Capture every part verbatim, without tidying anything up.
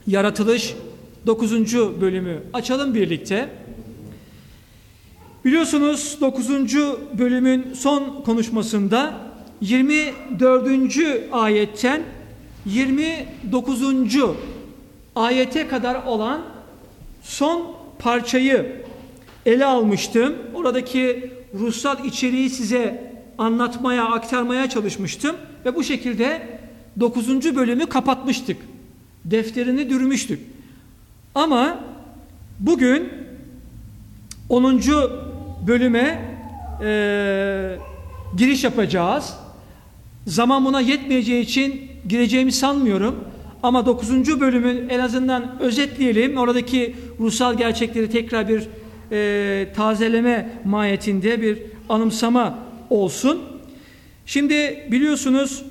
Yaratılış dokuzuncu bölümü açalım birlikte. Biliyorsunuz dokuzuncu bölümün son konuşmasında yirmi dördüncü ayetten yirmi dokuzuncu ayete kadar olan son parçayı ele almıştım. Oradaki ruhsal içeriği size anlatmaya, aktarmaya çalışmıştım ve bu şekilde dokuzuncu bölümü kapatmıştık. Defterini dürmüştük. Ama bugün onuncu bölüme e, giriş yapacağız. Zaman buna yetmeyeceği için gireceğimi sanmıyorum. Ama dokuzuncu bölümün en azından özetleyelim. Oradaki ruhsal gerçekleri tekrar bir e, tazeleme mahiyetinde bir anımsama olsun. Şimdi biliyorsunuz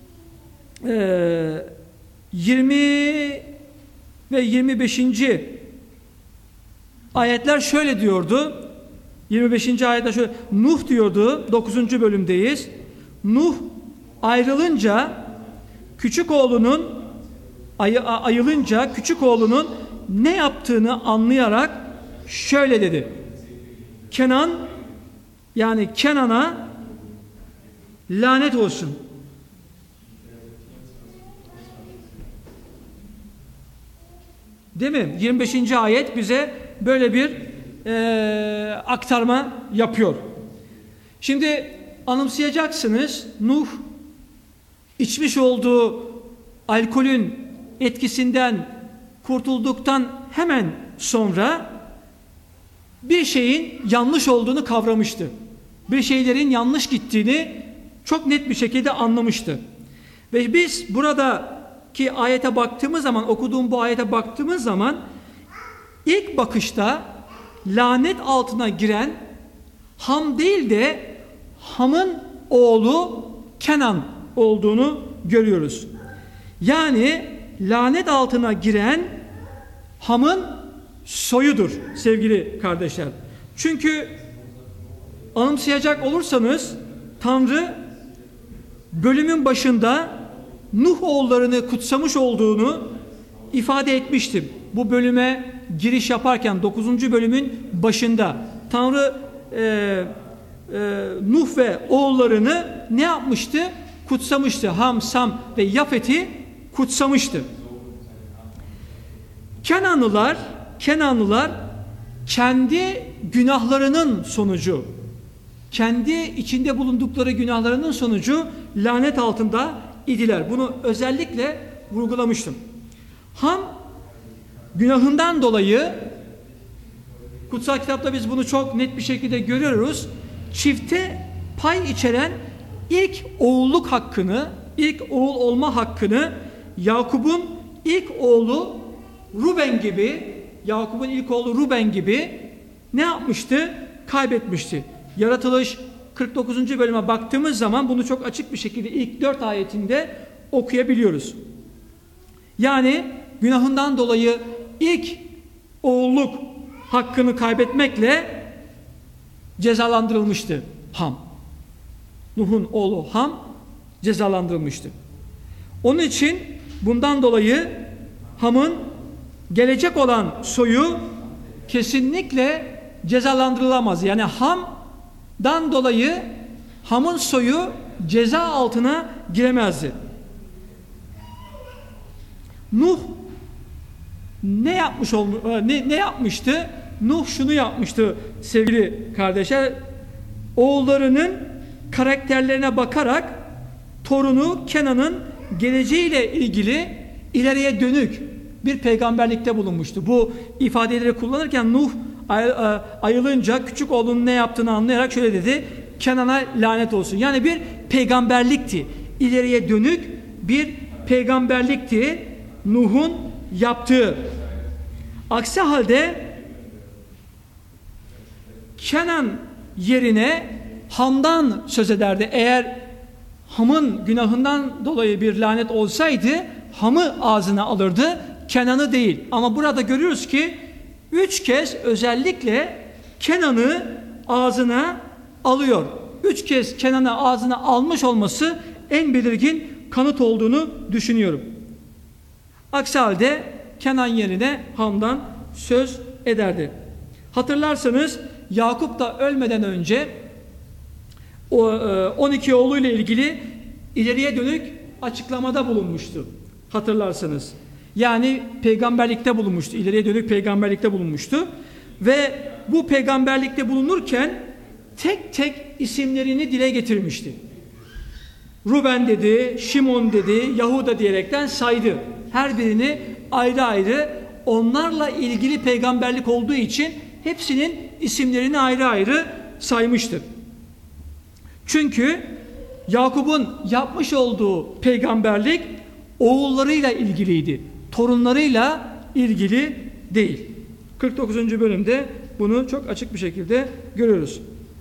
e, yirmi ve yirmi beşinci ayetler şöyle diyordu. yirmi beşinci ayette şöyle, Nuh diyordu, dokuzuncu bölümdeyiz. Nuh ayrılınca küçük oğlunun ay, ayılınca küçük oğlunun ne yaptığını anlayarak şöyle dedi. Kenan, yani Kenan'a lanet olsun. Değil mi? yirmi beşinci ayet bize böyle bir e, aktarma yapıyor. Şimdi anımsayacaksınız, Nuh içmiş olduğu alkolün etkisinden kurtulduktan hemen sonra bir şeyin yanlış olduğunu kavramıştı. Bir şeylerin yanlış gittiğini çok net bir şekilde anlamıştı. Ve biz buradaki ayete baktığımız zaman, okuduğum bu ayete baktığımız zaman ilk bakışta lanet altına giren Ham değil de Ham'ın oğlu Kenan olduğunu görüyoruz. Yani lanet altına giren Ham'ın soyudur sevgili kardeşler. Çünkü anımsayacak olursanız Tanrı bölümün başında Nuh oğullarını kutsamış olduğunu ifade etmiştim. Bu bölüme giriş yaparken dokuzuncu bölümün başında Tanrı e, e, Nuh ve oğullarını ne yapmıştı? Kutsamıştı. Ham, Sam ve Yafet'i kutsamıştı. Kenanlılar, Kenanlılar kendi günahlarının sonucu, kendi içinde bulundukları günahlarının sonucu lanet altında idiler. Bunu özellikle vurgulamıştım. Ham günahından dolayı, kutsal kitapta biz bunu çok net bir şekilde görüyoruz, çifte pay içeren ilk oğulluk hakkını, ilk oğul olma hakkını Yakup'un ilk oğlu Ruben gibi, Yakup'un ilk oğlu Ruben gibi ne yapmıştı? Kaybetmişti. Yaratılış kırk dokuzuncu bölüme baktığımız zaman bunu çok açık bir şekilde ilk dört ayetinde okuyabiliyoruz. Yani günahından dolayı ilk oğulluk hakkını kaybetmekle cezalandırılmıştı Ham. Nuh'un oğlu Ham cezalandırılmıştı. Onun için bundan dolayı Ham'ın gelecek olan soyu kesinlikle cezalandırılamaz. Yani Ham'dan dolayı Ham'ın soyu ceza altına giremezdi. Nuh ne yapmış olmu ne, ne yapmıştı? Nuh şunu yapmıştı sevgili kardeşler. Oğullarının karakterlerine bakarak torunu Kenan'ın geleceğiyle ilgili ileriye dönük bir peygamberlikte bulunmuştu. Bu ifadeleri kullanırken Nuh ayılınca küçük oğlunun ne yaptığını anlayarak şöyle dedi: Kenan'a lanet olsun. Yani bir peygamberlikti. İleriye dönük bir peygamberlikti Nuh'un yaptığı. Aksi halde Kenan yerine Ham'dan söz ederdi. Eğer Ham'ın günahından dolayı bir lanet olsaydı Ham'ı ağzına alırdı, Kenan'ı değil. Ama burada görüyoruz ki üç kez özellikle Kenan'ı ağzına alıyor. Üç kez Kenan'ı ağzına almış olması en belirgin kanıt olduğunu düşünüyorum. Aksi halde Kenan yerine Ham'dan söz ederdi. Hatırlarsanız Yakup da ölmeden önce o on iki oğluyla ilgili ileriye dönük açıklamada bulunmuştu. Hatırlarsanız. Yani peygamberlikte bulunmuştu. İleriye dönük peygamberlikte bulunmuştu. Ve bu peygamberlikte bulunurken tek tek isimlerini dile getirmişti. Ruben dedi, Şimon dedi, Yahuda diyerekten saydı. Her birini ayrı ayrı, onlarla ilgili peygamberlik olduğu için hepsinin isimlerini ayrı ayrı saymıştır. Çünkü Yakup'un yapmış olduğu peygamberlik oğullarıyla ilgiliydi. Torunlarıyla ilgili değil. kırk dokuzuncu bölümde bunu çok açık bir şekilde görüyoruz.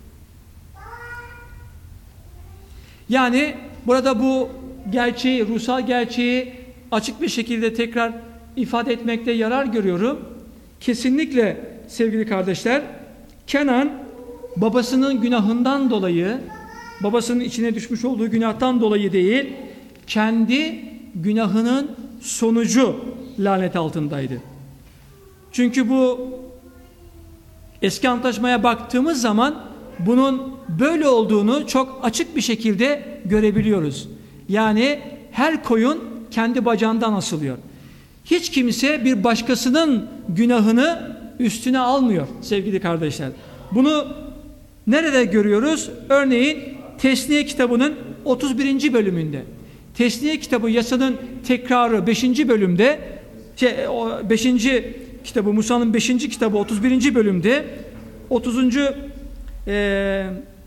Yani burada bu gerçeği, ruhsal gerçeği açık bir şekilde tekrar ifade etmekte yarar görüyorum. Kesinlikle sevgili kardeşler, Kenan babasının günahından dolayı, babasının içine düşmüş olduğu günahtan dolayı değil, kendi günahının sonucu lanet altındaydı. Çünkü bu eski antlaşmaya baktığımız zaman bunun böyle olduğunu çok açık bir şekilde görebiliyoruz. Yani her koyun kendi bacağından asılıyor. Hiç kimse bir başkasının günahını üstüne almıyor sevgili kardeşler. Bunu nerede görüyoruz? Örneğin Tesniye kitabının otuz birinci bölümünde. Tesniye kitabı yasanın tekrarı beşinci bölümde, şey, beşinci kitabı, Musa'nın beşinci kitabı otuz birinci bölümde otuzuncu E,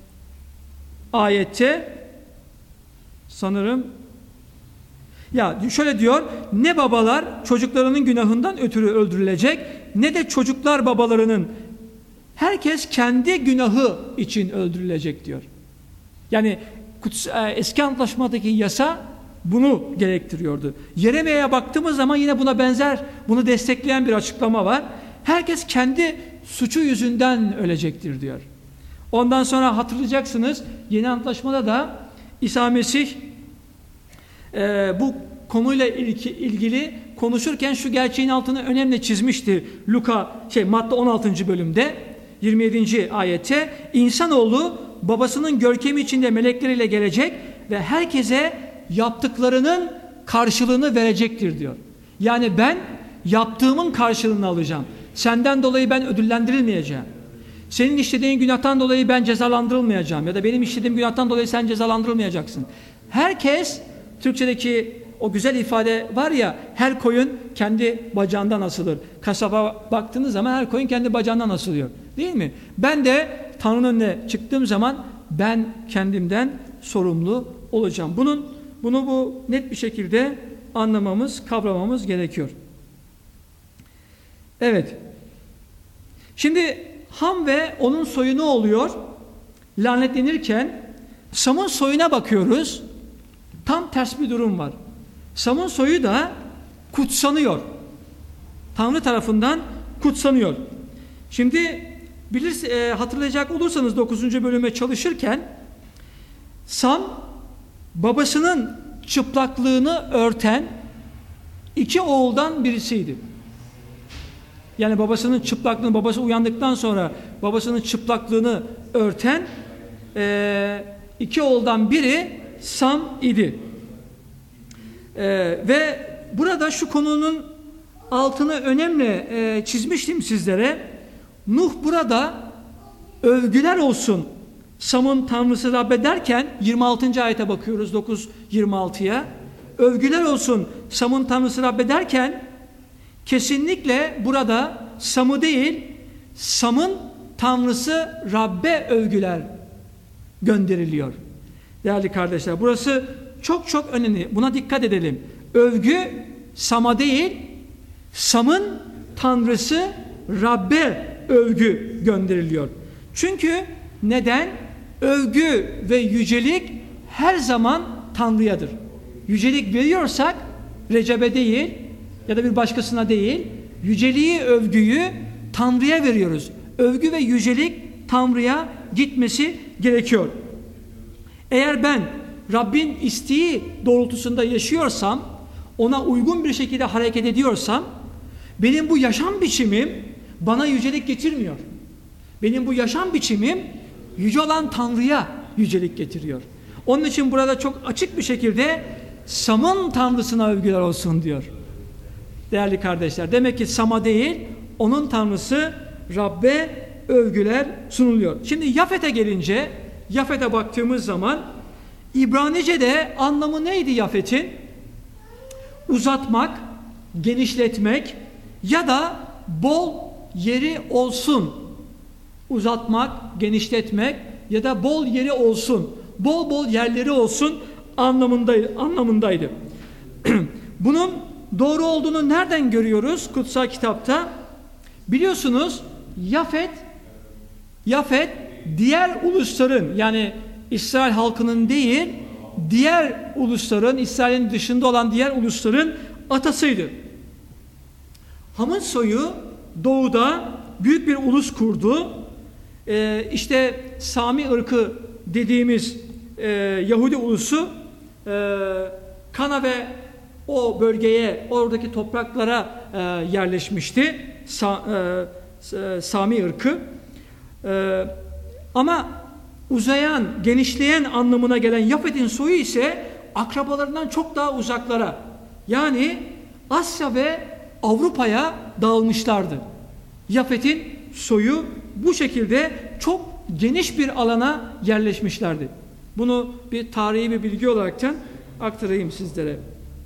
ayette sanırım ya şöyle diyor: ne babalar çocuklarının günahından ötürü öldürülecek, ne de çocuklar babalarının, herkes kendi günahı için öldürülecek diyor. Yani eski antlaşmadaki yasa bunu gerektiriyordu. Yeremiye'ye baktığımız zaman yine buna benzer, bunu destekleyen bir açıklama var. Herkes kendi suçu yüzünden ölecektir diyor. Ondan sonra hatırlayacaksınız, yeni antlaşmada da İsa Mesih e, bu konuyla ilgili konuşurken şu gerçeğin altını önemli çizmişti. Luka şey Matta on altıncı bölümde yirmi yedinci ayette, insanoğlu babasının görkemi içinde melekleriyle gelecek ve herkese yaptıklarının karşılığını verecektir diyor. Yani ben yaptığımın karşılığını alacağım. Senden dolayı ben ödüllendirilmeyeceğim. Senin işlediğin günahtan dolayı ben cezalandırılmayacağım ya da benim işlediğim günahtan dolayı sen cezalandırılmayacaksın. Herkes, Türkçedeki o güzel ifade var ya, her koyun kendi bacağından asılır. Kasaba baktığınız zaman her koyun kendi bacağından asılıyor. Değil mi? Ben de Tanrı'nın önüne çıktığım zaman ben kendimden sorumlu olacağım. Bunun, bunu bu net bir şekilde anlamamız, kavramamız gerekiyor. Evet. Şimdi Ham ve onun soyu ne oluyor? Lanetlenirken Sam'ın soyuna bakıyoruz. Tam ters bir durum var. Sam'ın soyu da kutsanıyor. Tanrı tarafından kutsanıyor. Şimdi bilir, e, hatırlayacak olursanız dokuzuncu bölüme çalışırken Sam babasının çıplaklığını örten iki oğuldan birisiydi. Yani babasının çıplaklığını, babası uyandıktan sonra babasının çıplaklığını örten e, iki oğuldan biri Sam idi. E, ve burada şu konunun altını önemli e, çizmiştim sizlere. Nuh burada övgüler olsun Sam'ın tanrısı Rabbe derken yirmi altıncı ayete bakıyoruz, dokuz yirmi altıya. Övgüler olsun Sam'ın tanrısı Rabbe derken kesinlikle burada Sam'ı değil, Sam'ın tanrısı Rabbe övgüler gönderiliyor. Değerli kardeşler, burası çok çok önemli. Buna dikkat edelim. Övgü Sam'a değil, Sam'ın tanrısı Rabbe övgü gönderiliyor. Çünkü neden? Övgü ve yücelik her zaman Tanrı'yadır. Yücelik veriyorsak Recep'e değil ya da bir başkasına değil, yüceliği, övgüyü Tanrı'ya veriyoruz. Övgü ve yücelik Tanrı'ya gitmesi gerekiyor. Eğer ben Rabbin isteği doğrultusunda yaşıyorsam, ona uygun bir şekilde hareket ediyorsam, Benim bu yaşam biçimim bana yücelik getirmiyor. Benim bu yaşam biçimim yüce olan Tanrı'ya yücelik getiriyor. Onun için burada çok açık bir şekilde Sam'ın Tanrısına övgüler olsun diyor. Değerli kardeşler, demek ki Sam'a değil, onun Tanrısı Rab'be övgüler sunuluyor. Şimdi Yafet'e gelince, Yafet'e baktığımız zaman İbranice'de anlamı neydi Yafet'in? Uzatmak, genişletmek ya da bol yeri olsun. Uzatmak, genişletmek ya da bol yeri olsun. Bol bol yerleri olsun anlamındaydı. anlamındaydı. Bunun doğru olduğunu nereden görüyoruz kutsal kitapta? Biliyorsunuz Yafet Yafet diğer ulusların, yani İsrail halkının değil, diğer ulusların, İsrail'in dışında olan diğer ulusların atasıydı. Ham'ın soyu doğuda büyük bir ulus kurdu. Ee, işte Sami ırkı dediğimiz e, Yahudi ulusu e, Kana ve o bölgeye, oradaki topraklara e, yerleşmişti. Sa, e, Sami ırkı. E, ama uzayan, genişleyen anlamına gelen Yafet'in soyu ise akrabalarından çok daha uzaklara, yani Asya ve Avrupa'ya dağılmışlardı. Yafet'in soyu bu şekilde çok geniş bir alana yerleşmişlerdi. Bunu bir tarihi bir bilgi olaraktan aktarayım sizlere.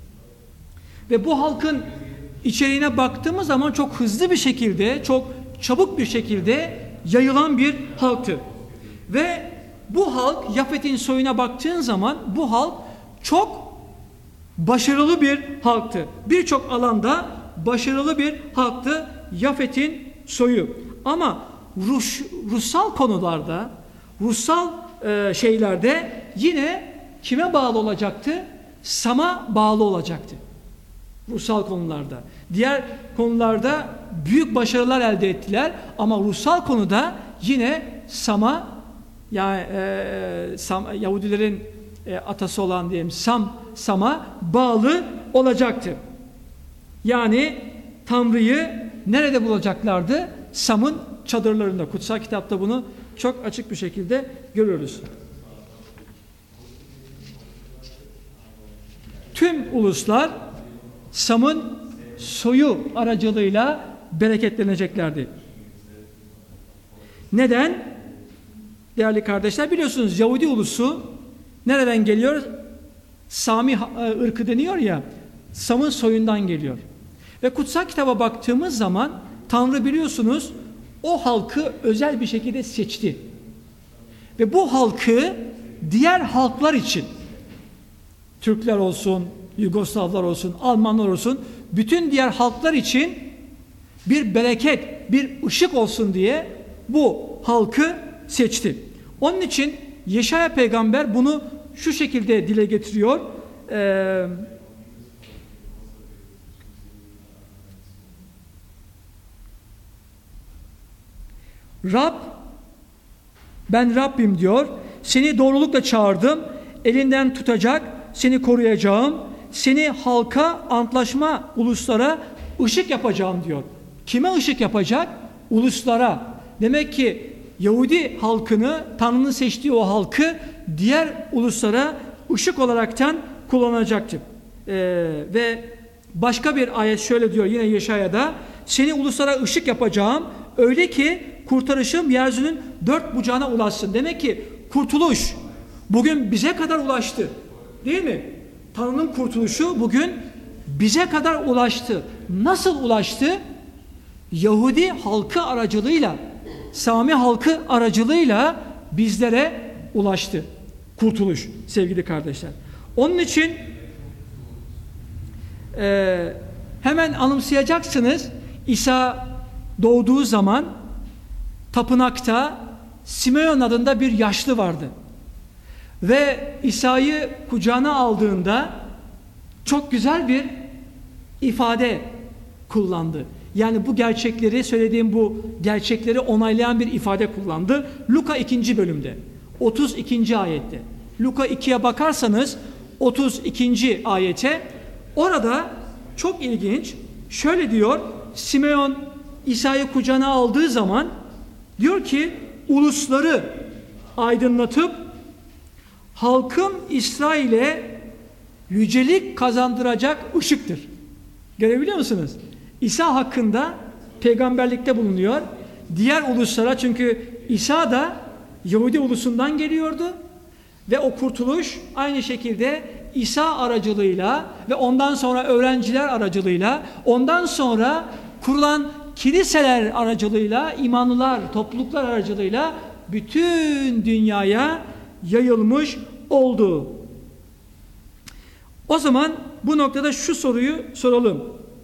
Ve bu halkın içeriğine baktığımız zaman çok hızlı bir şekilde, çok çabuk bir şekilde yayılan bir halktı. Ve bu halk, Yafet'in soyuna baktığın zaman bu halk çok başarılı bir halktı. Birçok alanda başarılı bir halktı Yafet'in soyu. Ama Rus, ruhsal konularda, ruhsal e, şeylerde yine kime bağlı olacaktı? Sam'a bağlı olacaktı. Ruhsal konularda. Diğer konularda büyük başarılar elde ettiler ama ruhsal konuda yine Sam'a, yani e, Sam, Yahudilerin e, atası olan diyelim Sam, Sam'a bağlı olacaktı. Yani Tanrı'yı nerede bulacaklardı? Sam'ın çadırlarında. Kutsal kitapta bunu çok açık bir şekilde görüyoruz. Tüm uluslar Sam'ın soyu aracılığıyla bereketleneceklerdi. Neden? Değerli kardeşler, biliyorsunuz Yahudi ulusu nereden geliyor? Sami ırkı deniyor ya, Sam'ın soyundan geliyor. Ve kutsal kitaba baktığımız zaman Tanrı biliyorsunuz o halkı özel bir şekilde seçti. Ve bu halkı diğer halklar için, Türkler olsun, Yugoslavlar olsun, Almanlar olsun, bütün diğer halklar için bir bereket, bir ışık olsun diye bu halkı seçti. Onun için Yeşaya peygamber bunu şu şekilde dile getiriyor. Ee, Rab, ben Rabbim diyor, seni doğrulukla çağırdım, elinden tutacak, seni koruyacağım, seni halka, antlaşma, uluslara ışık yapacağım diyor. Kime ışık yapacak? Uluslara. Demek ki Yahudi halkını, Tanrı'nın seçtiği o halkı diğer uluslara ışık olaraktan kullanacaktı. Ee, ve başka bir ayet şöyle diyor yine Yeşaya'da, seni uluslara ışık yapacağım, öyle ki kurtarışım yeryüzünün dört bucağına ulaşsın. Demek ki kurtuluş bugün bize kadar ulaştı. Değil mi? Tanrı'nın kurtuluşu bugün bize kadar ulaştı. Nasıl ulaştı? Yahudi halkı aracılığıyla, Sami halkı aracılığıyla bizlere ulaştı. Kurtuluş sevgili kardeşler. Onun için e, hemen anımsayacaksınız. İsa doğduğu zaman tapınakta Simeon adında bir yaşlı vardı. Ve İsa'yı kucağına aldığında çok güzel bir ifade kullandı. Yani bu gerçekleri, söylediğim bu gerçekleri onaylayan bir ifade kullandı. Luka ikinci bölümde, otuz ikinci ayette. Luka ikiye bakarsanız otuz ikinci ayete, orada çok ilginç, şöyle diyor, Simeon İsa'yı kucağına aldığı zaman diyor ki ulusları aydınlatıp halkım İsrail'e yücelik kazandıracak ışıktır. Görebiliyor musunuz? İsa hakkında peygamberlikte bulunuyor. Diğer uluslara, çünkü İsa da Yahudi ulusundan geliyordu ve o kurtuluş aynı şekilde İsa aracılığıyla ve ondan sonra öğrenciler aracılığıyla, ondan sonra kurulan kiliseler aracılığıyla, imanlılar, topluluklar aracılığıyla bütün dünyaya yayılmış oldu. O zaman bu noktada şu soruyu soralım.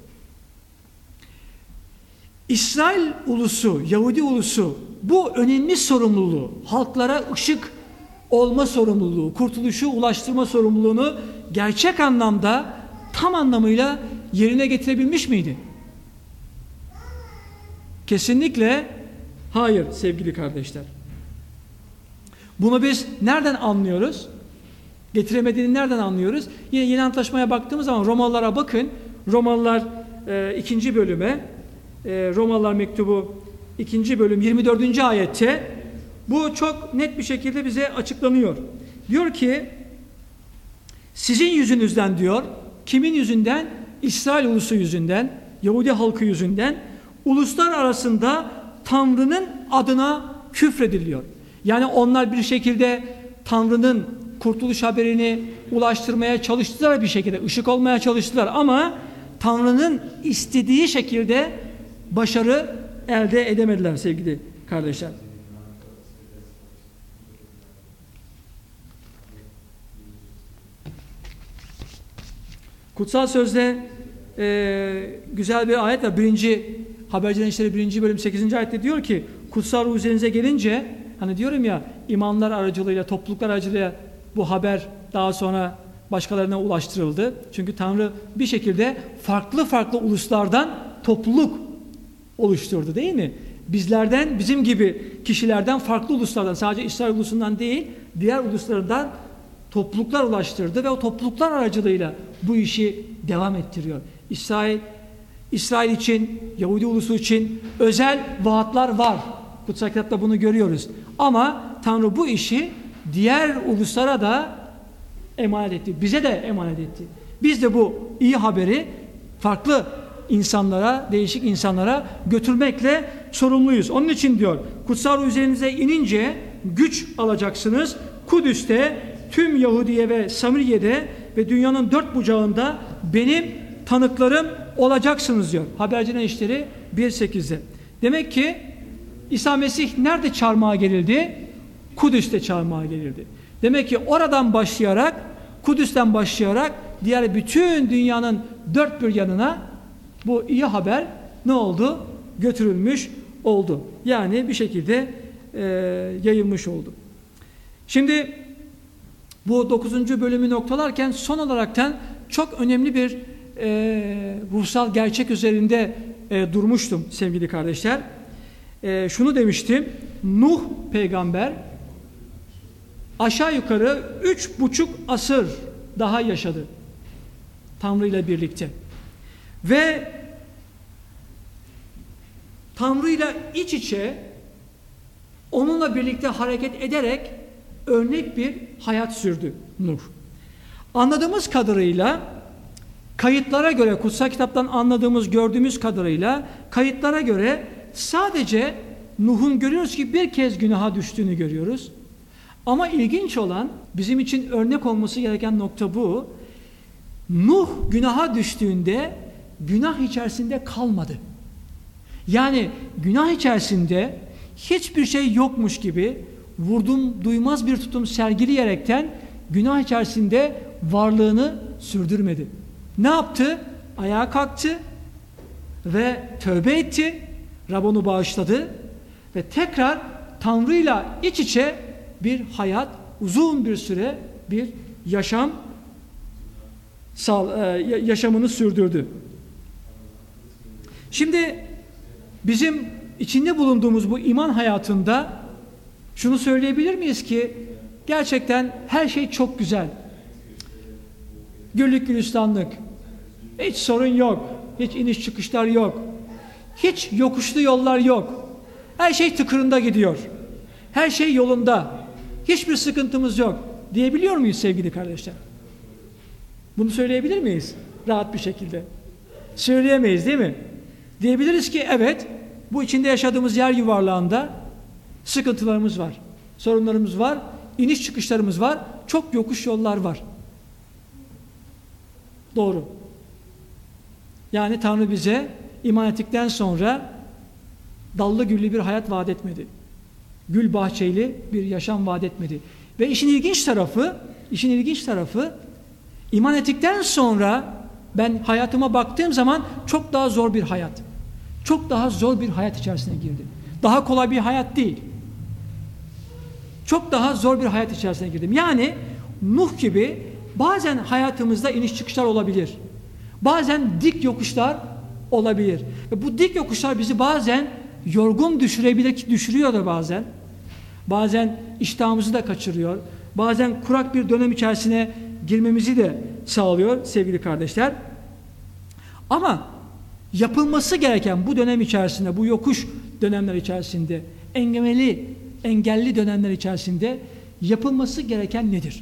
İsrail ulusu, Yahudi ulusu bu önemli sorumluluğu, halklara ışık olma sorumluluğu, kurtuluşu ulaştırma sorumluluğunu gerçek anlamda, tam anlamıyla yerine getirebilmiş miydi? Kesinlikle hayır sevgili kardeşler. Bunu biz nereden anlıyoruz? Getiremediğini nereden anlıyoruz? Yine yeni antlaşmaya baktığımız zaman Romalılara bakın. Romalılar e, ikinci bölüme, e, Romalılar mektubu ikinci bölüm yirmi dördüncü ayette bu çok net bir şekilde bize açıklanıyor. Diyor ki sizin yüzünüzden diyor, kimin yüzünden? İsrail ulusu yüzünden, Yahudi halkı yüzünden uluslar arasında Tanrı'nın adına küfrediliyor. Yani onlar bir şekilde Tanrı'nın kurtuluş haberini ulaştırmaya çalıştılar, bir şekilde ışık olmaya çalıştılar ama Tanrı'nın istediği şekilde başarı elde edemediler sevgili kardeşler. Kutsal Sözde e, güzel bir ayet var. Birinci Habercilerin İşleri birinci bölüm sekizinci ayette diyor ki kutsal ruh üzerinize gelince, hani diyorum ya, imanlar aracılığıyla, topluluklar aracılığıyla bu haber daha sonra başkalarına ulaştırıldı. Çünkü Tanrı bir şekilde farklı farklı uluslardan topluluk oluşturdu, değil mi? Bizlerden, bizim gibi kişilerden, farklı uluslardan, sadece İsrail ulusundan değil, diğer uluslardan topluluklar ulaştırdı ve o topluluklar aracılığıyla bu işi devam ettiriyor. İsrail, İsrail için, Yahudi ulusu için özel vaatler var. Kutsal Kitap'ta bunu görüyoruz. Ama Tanrı bu işi diğer uluslara da emanet etti. Bize de emanet etti. Biz de bu iyi haberi farklı insanlara, değişik insanlara götürmekle sorumluyuz. Onun için diyor, kutsal ruh üzerinize inince güç alacaksınız. Kudüs'te, tüm Yahudiye ve Samiriye'de ve dünyanın dört bucağında benim tanıklarım olacaksınız diyor. Habercilerin İşleri bir sekizde. Demek ki İsa Mesih nerede çarmıha gerildi? Kudüs'te çarmıha gerildi. Demek ki oradan başlayarak, Kudüs'ten başlayarak diğer bütün dünyanın dört bir yanına bu iyi haber ne oldu? Götürülmüş oldu. Yani bir şekilde e, yayılmış oldu. Şimdi bu dokuzuncu bölümü noktalarken son olaraktan çok önemli bir e, ruhsal gerçek üzerinde e, durmuştum sevgili kardeşler. E, şunu demiştim, Nuh peygamber aşağı yukarı üç buçuk asır daha yaşadı Tanrı ile birlikte ve Tanrı ile iç içe onunla birlikte hareket ederek örnek bir hayat sürdü Nuh. Anladığımız kadarıyla, kayıtlara göre, kutsal kitaptan anladığımız, gördüğümüz kadarıyla kayıtlara göre sadece Nuh'un görüyoruz ki bir kez günaha düştüğünü görüyoruz. Ama ilginç olan, bizim için örnek olması gereken nokta bu. Nuh günaha düştüğünde günah içerisinde kalmadı. Yani günah içerisinde hiçbir şey yokmuş gibi vurdum duymaz bir tutum sergileyerekten günah içerisinde varlığını sürdürmedi. Ne yaptı? Ayağa kalktı ve tövbe etti. Rab onu bağışladı ve tekrar Tanrı'yla iç içe bir hayat, uzun bir süre bir yaşam yaşamını sürdürdü. Şimdi bizim içinde bulunduğumuz bu iman hayatında şunu söyleyebilir miyiz ki gerçekten her şey çok güzel. Güllük gülistanlık. Hiç sorun yok. Hiç iniş çıkışlar yok. Hiç yokuşlu yollar yok. Her şey tıkırında gidiyor. Her şey yolunda. Hiçbir sıkıntımız yok. Diyebiliyor muyuz sevgili kardeşler? Bunu söyleyebilir miyiz? Rahat bir şekilde. Söyleyemeyiz değil mi? Diyebiliriz ki evet, bu içinde yaşadığımız yer yuvarlağında sıkıntılarımız var. Sorunlarımız var. İniş çıkışlarımız var. Çok yokuş yollar var. Doğru. Yani Tanrı bize iman ettikten sonra dallı güllü bir hayat vaat etmedi. Gül bahçeli bir yaşam vaat etmedi. Ve işin ilginç tarafı, işin ilginç tarafı iman ettikten sonra ben hayatıma baktığım zaman çok daha zor bir hayat. Çok daha zor bir hayat içerisine girdim. Daha kolay bir hayat değil. Çok daha zor bir hayat içerisine girdim. Yani Nuh gibi bazen hayatımızda iniş çıkışlar olabilir. Bazen dik yokuşlar olabilir. Ve bu dik yokuşlar bizi bazen yorgun düşürebilir ki düşürüyor da bazen. Bazen iştahımızı da kaçırıyor. Bazen kurak bir dönem içerisine girmemizi de sağlıyor sevgili kardeşler. Ama yapılması gereken bu dönem içerisinde, bu yokuş dönemler içerisinde, engelli, engelli dönemler içerisinde yapılması gereken nedir?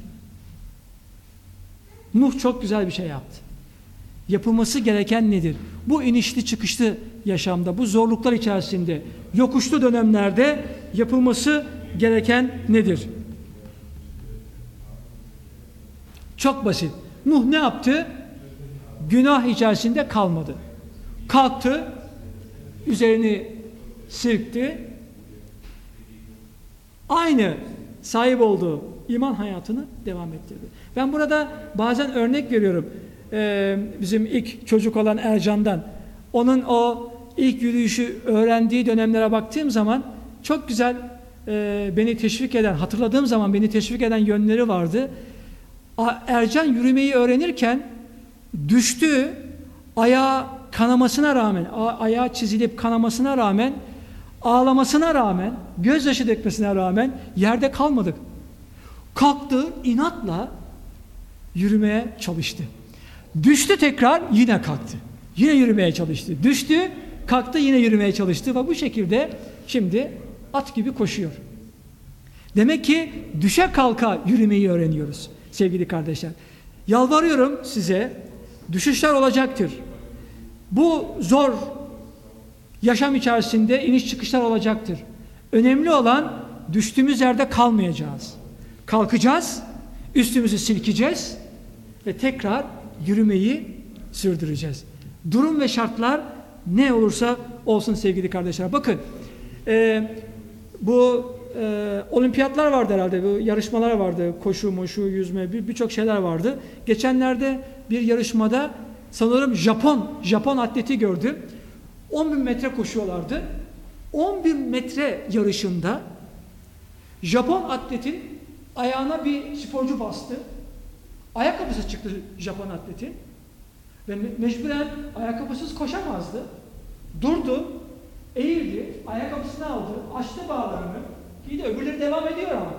Nuh çok güzel bir şey yaptı. Yapılması gereken nedir? Bu inişli çıkışlı yaşamda, bu zorluklar içerisinde, yokuşlu dönemlerde yapılması gereken nedir? Çok basit. Nuh ne yaptı? Günah içerisinde kalmadı. Kalktı, üzerini silkti, aynı sahip olduğu iman hayatını devam ettirdi. Ben burada bazen örnek veriyorum. Ee, bizim ilk çocuk olan Ercan'dan. Onun o ilk yürüyüşü öğrendiği dönemlere baktığım zaman çok güzel e, beni teşvik eden, hatırladığım zaman beni teşvik eden yönleri vardı. Ercan yürümeyi öğrenirken düştü, ayağı kanamasına rağmen, ayağı çizilip kanamasına rağmen, ağlamasına rağmen, gözyaşı dökmesine rağmen yerde kalmadık. Kalktı, inatla yürümeye çalıştı. Düştü, tekrar yine kalktı. Yine yürümeye çalıştı. Düştü, kalktı, yine yürümeye çalıştı ve bu şekilde şimdi at gibi koşuyor. Demek ki düşe kalka yürümeyi öğreniyoruz sevgili kardeşler. Yalvarıyorum size, düşüşler olacaktır. Bu zor yaşam içerisinde iniş çıkışlar olacaktır. Önemli olan düştüğümüz yerde kalmayacağız. Kalkacağız, üstümüzü silkeceğiz ve tekrar yürümeyi sürdüreceğiz. Durum ve şartlar ne olursa olsun sevgili kardeşler. Bakın e, bu e, olimpiyatlar vardı herhalde, bu yarışmalar vardı, koşu, moşu, yüzme, birçok bir şeyler vardı. Geçenlerde bir yarışmada sanırım Japon, Japon atleti gördüm. on bin metre koşuyorlardı. on bin metre yarışında Japon atletin ayağına bir sporcu bastı. Ayakkabısı çıktı Japon atletin. Ve mecburen ayakkabısız koşamazdı. Durdu, eğildi, ayakkabısını aldı, açtı bağlarını. Giydi, öbürleri devam ediyor ama.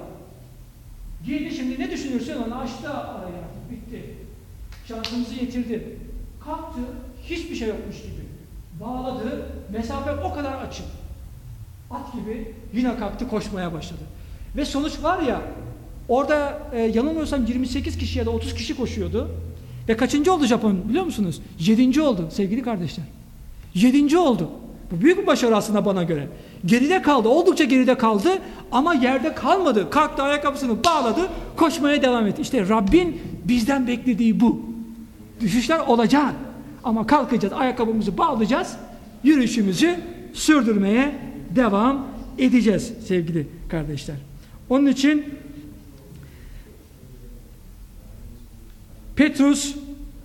Giydi, şimdi ne düşünürsün onu açtı araya, bitti. Şansımızı yitirdi. Kalktı, hiçbir şey yokmuş gibi. Bağladı, mesafe o kadar açık. At gibi yine kalktı, koşmaya başladı. Ve sonuç var ya, orada e, yanılmıyorsam yirmi sekiz kişi ya da otuz kişi koşuyordu. Ve kaçıncı oldu Japon biliyor musunuz? Yedinci oldu sevgili kardeşler. Yedinci oldu. Bu büyük bir başarı aslında bana göre. Geride kaldı, oldukça geride kaldı ama yerde kalmadı. Kalktı, ayakkabısını bağladı, koşmaya devam etti. İşte Rabbin bizden beklediği bu. Düşüşler olacak ama kalkacağız, ayakkabımızı bağlayacağız, yürüyüşümüzü sürdürmeye devam edeceğiz sevgili kardeşler. Onun için Petrus,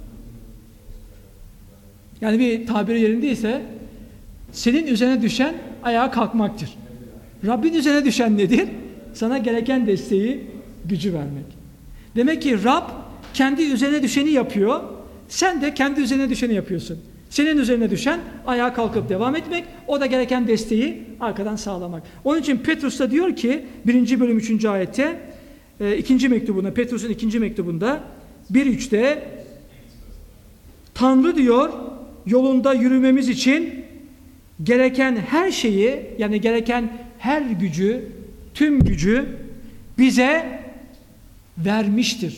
yani bir tabiri yerindeyse, senin üzerine düşen ayağa kalkmaktır. Rabbin üzerine düşen nedir? Sana gereken desteği, gücü vermek. Demek ki Rab kendi üzerine düşeni yapıyor, sen de kendi üzerine düşeni yapıyorsun. Senin üzerine düşen ayağa kalkıp devam etmek, o da gereken desteği arkadan sağlamak. Onun için Petrus da diyor ki, birinci bölüm üçüncü ayette, e, ikinci mektubunda, Petrus'un ikinci mektubunda, bir üçte Tanrı diyor, yolunda yürümemiz için gereken her şeyi, yani gereken her gücü, tüm gücü bize vermiştir.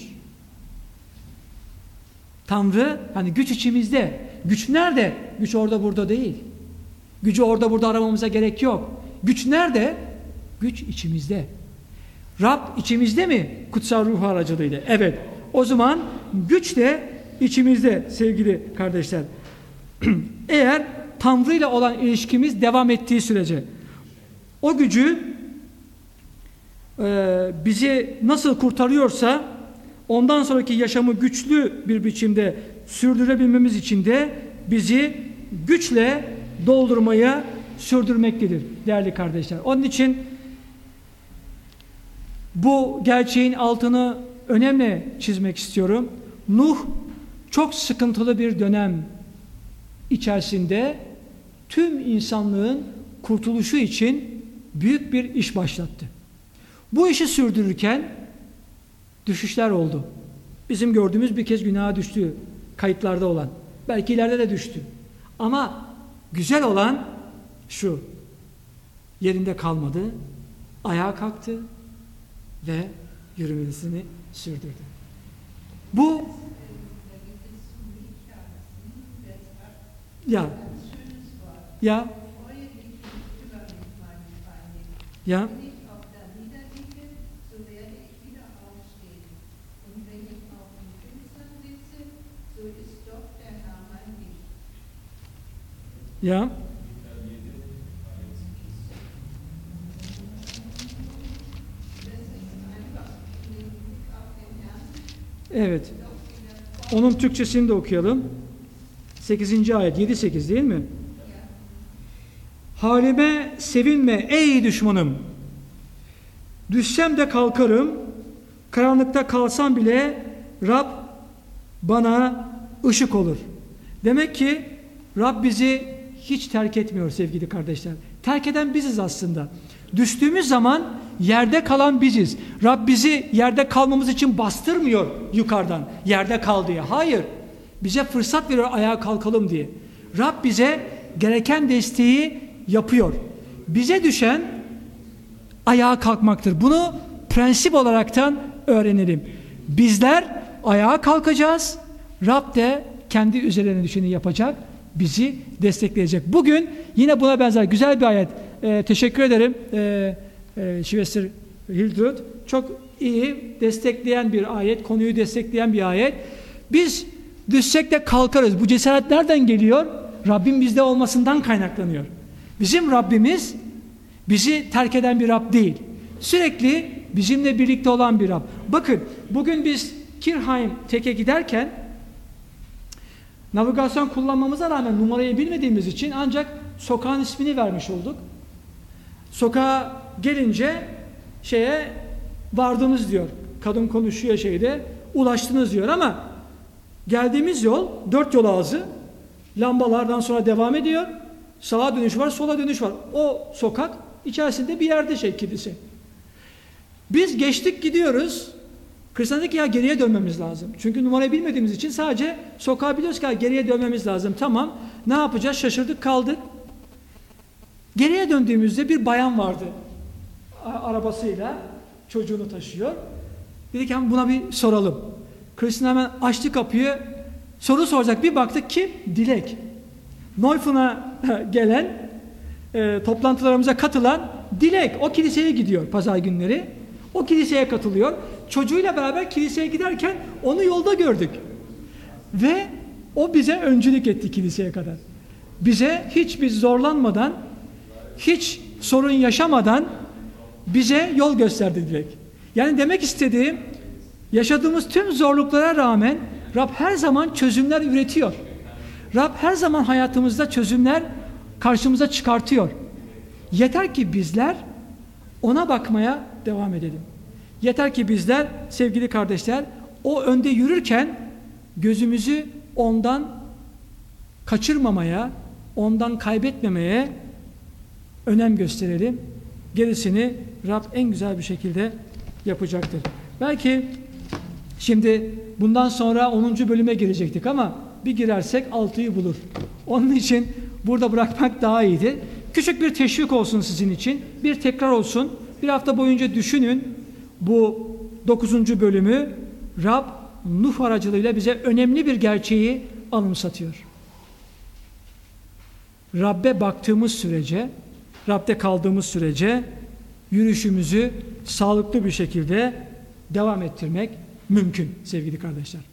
Tanrı, hani güç içimizde. Güç nerede? Güç orada burada değil. Gücü orada burada aramamıza gerek yok. Güç nerede? Güç içimizde. Rab içimizde mi? Kutsal Ruh aracılığıyla. Evet. O zaman güç de içimizde sevgili kardeşler. Eğer Tanrı ile olan ilişkimiz devam ettiği sürece o gücü e, bizi nasıl kurtarıyorsa ondan sonraki yaşamı güçlü bir biçimde sürdürebilmemiz için de bizi güçle doldurmaya sürdürmektedir değerli kardeşler. Onun için bu gerçeğin altını önemli çizmek istiyorum. Nuh çok sıkıntılı bir dönem içerisinde tüm insanlığın kurtuluşu için büyük bir iş başlattı. Bu işi sürdürürken düşüşler oldu. Bizim gördüğümüz bir kez günaha düştü, kayıtlarda olan. Belki ileride de düştü. Ama güzel olan şu, yerinde kalmadı, ayağa kalktı ve yürümesini sürdürdü. Bu ya ya ya ya evet. Onun Türkçesini de okuyalım. sekizinci ayet, yedi sekiz değil mi? Halime sevinme ey düşmanım. Düşsem de kalkarım. Karanlıkta kalsam bile Rab bana ışık olur. Demek ki Rab bizi hiç terk etmiyor sevgili kardeşler. Terk eden biziz aslında. Düştüğümüz zaman yerde kalan biziz. Rab bizi yerde kalmamız için bastırmıyor yukarıdan. Yerde kal diye. Hayır. Bize fırsat veriyor ayağa kalkalım diye. Rab bize gereken desteği yapıyor. Bize düşen ayağa kalkmaktır. Bunu prensip olaraktan öğrenelim. Bizler ayağa kalkacağız. Rab de kendi üzerine düşeni yapacak. Bizi destekleyecek. Bugün yine buna benzer güzel bir ayet. Ee, teşekkür ederim. Ee, e, Şivestir Hildred. Çok iyi destekleyen bir ayet. Konuyu destekleyen bir ayet. Biz düşsek de kalkarız. Bu cesaret nereden geliyor? Rabbim bizde olmasından kaynaklanıyor. Bizim Rabbimiz bizi terk eden bir Rab değil. Sürekli bizimle birlikte olan bir Rab. Bakın bugün biz Kirchheim Tek'e giderken navigasyon kullanmamıza rağmen numarayı bilmediğimiz için ancak sokağın ismini vermiş olduk. Sokağa gelince şeye vardınız diyor. Kadın konuşuyor şeyde. Ulaştınız diyor ama geldiğimiz yol dört yol ağzı. Lambalardan sonra devam ediyor. Sağa dönüş var, sola dönüş var. O sokak içerisinde bir yerde şey kilise. Biz geçtik gidiyoruz. Hristiyan dedi ki ya geriye dönmemiz lazım. Çünkü numarayı bilmediğimiz için sadece sokağı biliyoruz ki geriye dönmemiz lazım. Tamam. Ne yapacağız? Şaşırdık kaldık. Geriye döndüğümüzde bir bayan vardı. Arabasıyla çocuğunu taşıyor. Dedik ki buna bir soralım. Hristiyan hemen açtı kapıyı. Soru soracak. Bir baktık ki Dilek. Neufen'a gelen, e, toplantılarımıza katılan Dilek. O kiliseye gidiyor pazar günleri. O kiliseye katılıyor. Çocuğuyla beraber kiliseye giderken onu yolda gördük. Ve o bize öncülük etti kiliseye kadar. Bize hiçbir zorlanmadan, hiç sorun yaşamadan bize yol gösterdi Dilek. Yani demek istediğim, yaşadığımız tüm zorluklara rağmen Rab her zaman çözümler üretiyor. Rab her zaman hayatımızda çözümler karşımıza çıkartıyor. Yeter ki bizler ona bakmaya devam edelim. Yeter ki bizler sevgili kardeşler o önde yürürken gözümüzü ondan kaçırmamaya, ondan kaybetmemeye önem gösterelim. Gerisini Rab en güzel bir şekilde yapacaktır. Belki şimdi bundan sonra onuncu bölüme girecektik ama bir girersek altıyı bulur. Onun için burada bırakmak daha iyidir. Küçük bir teşvik olsun sizin için, bir tekrar olsun. Bir hafta boyunca düşünün bu dokuzuncu bölümü. Rab Nuh aracılığıyla bize önemli bir gerçeği anımsatıyor. Rabbe baktığımız sürece, Rab'de kaldığımız sürece yürüyüşümüzü sağlıklı bir şekilde devam ettirmek mümkün sevgili kardeşler.